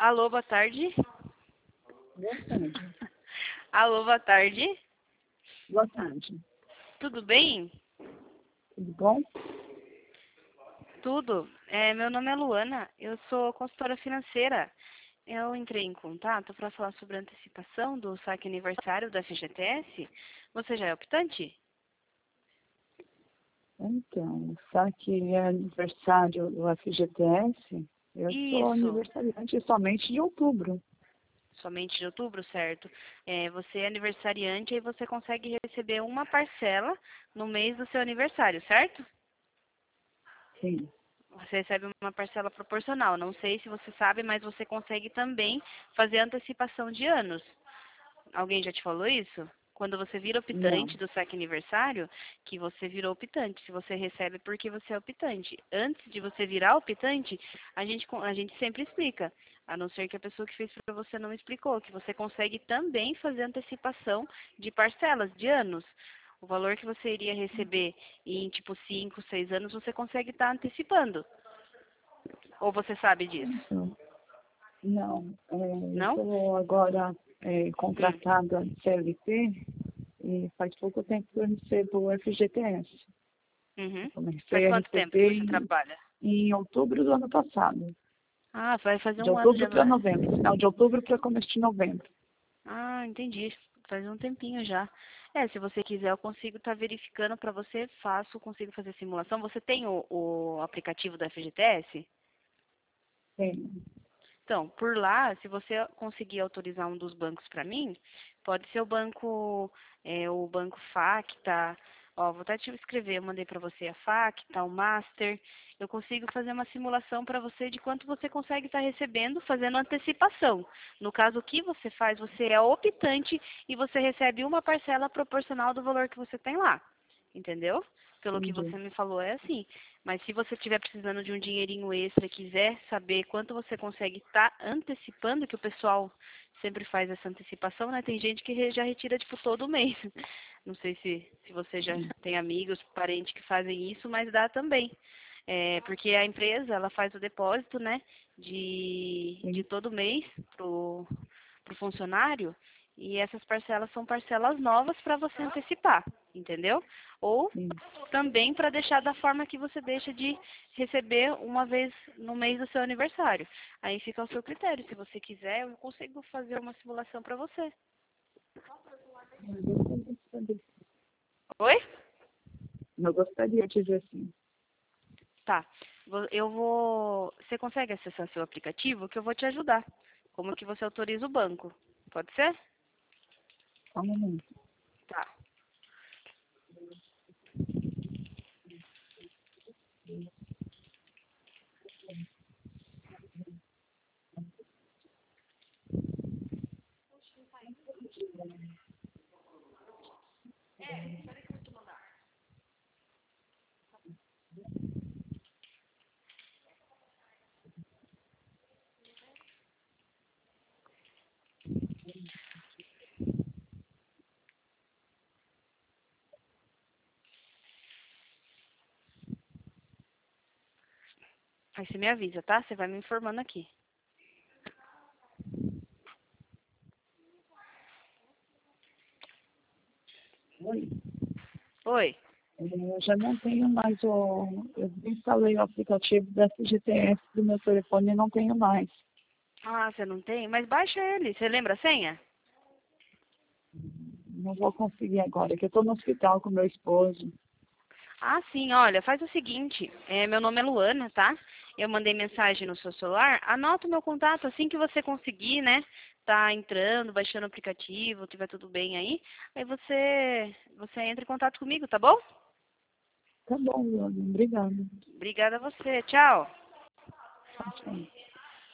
Alô, boa tarde. Boa tarde. Alô, boa tarde. Boa tarde. Tudo bem? Tudo bom? Tudo. Meu nome é Luana, eu sou consultora financeira. Eu entrei em contato para falar sobre a antecipação do saque aniversário da FGTS. Você já é optante? Então, sabe é aniversário do FGTS? Eu sou Isso. aniversariante somente de outubro. Somente de outubro, certo? Você é aniversariante e você consegue receber uma parcela no mês do seu aniversário, certo? Sim. Você recebe uma parcela proporcional. Não sei se você sabe, mas você consegue também fazer antecipação de anos. Alguém já te falou isso? Quando você vira Não. optante do saque aniversário, que você virou optante. Se você recebe porque você é optante. Antes de você virar optante, a gente sempre explica. A não ser que a pessoa que fez para você não explicou, que você consegue também fazer antecipação de parcelas, de anos. O valor que você iria receber em tipo 5, 6 anos, você consegue estar antecipando. Ou você sabe disso? Então, não. Eu Não? estou agora Hum. contratada de CLT e faz pouco tempo que eu recebo o FGTS. Eu Uhum. Faz comecei a quanto tempo que receber você trabalha? em outubro do ano passado. Ah, vai fazer De um ano outubro já, não para é? novembro. Final de outubro para começo de novembro. Ah, entendi. Faz um tempinho já. Se você quiser, eu consigo estar verificando para você, consigo fazer simulação. Você tem o aplicativo da FGTS? Sim. Então, por lá, se você conseguir autorizar um dos bancos para mim, pode ser o banco Facta. Ó, vou até te escrever, eu mandei para você a Facta, o Master. Eu consigo fazer uma simulação para você de quanto você consegue estar recebendo fazendo antecipação. No caso, o que você faz? Você é optante e você recebe uma parcela proporcional do valor que você tem lá. Entendeu? Pelo que Entendi. você me falou, é assim. Mas se você estiver precisando de um dinheirinho extra e quiser saber quanto você consegue estar antecipando, que o pessoal sempre faz essa antecipação, né? Tem gente que já retira, tipo, todo mês. Não sei se você já tem amigos, parentes que fazem isso, mas dá também. Porque a empresa, ela faz o depósito, né? De Sim. todo mês pro funcionário. E essas parcelas são parcelas novas para você antecipar, entendeu? Ou Sim. também para deixar da forma que você deixa de receber uma vez no mês do seu aniversário. Aí fica ao seu critério. Se você quiser, eu consigo fazer uma simulação para você. Oi? Eu gostaria de ver assim. Tá. Eu vou. Você consegue acessar seu aplicativo que eu vou te ajudar. Como que você autoriza o banco? Pode ser? Só um momento. Tá. Aí você me avisa, tá? Você vai me informando aqui. Oi. Oi. Eu já não tenho mais o. Eu instalei o aplicativo da FGTS do meu telefone e não tenho mais. Ah, você não tem? Mas baixa ele. Você lembra a senha? Não vou conseguir agora, que eu estou no hospital com meu esposo. Ah, sim, olha, faz o seguinte, meu nome é Luana, tá? Eu mandei mensagem no seu celular, anota o meu contato assim que você conseguir, né? Tá entrando, baixando o aplicativo, tiver tudo bem aí você entra em contato comigo, tá bom? Tá bom, Luana. Obrigada. Obrigada a você, tchau. Tchau, tchau.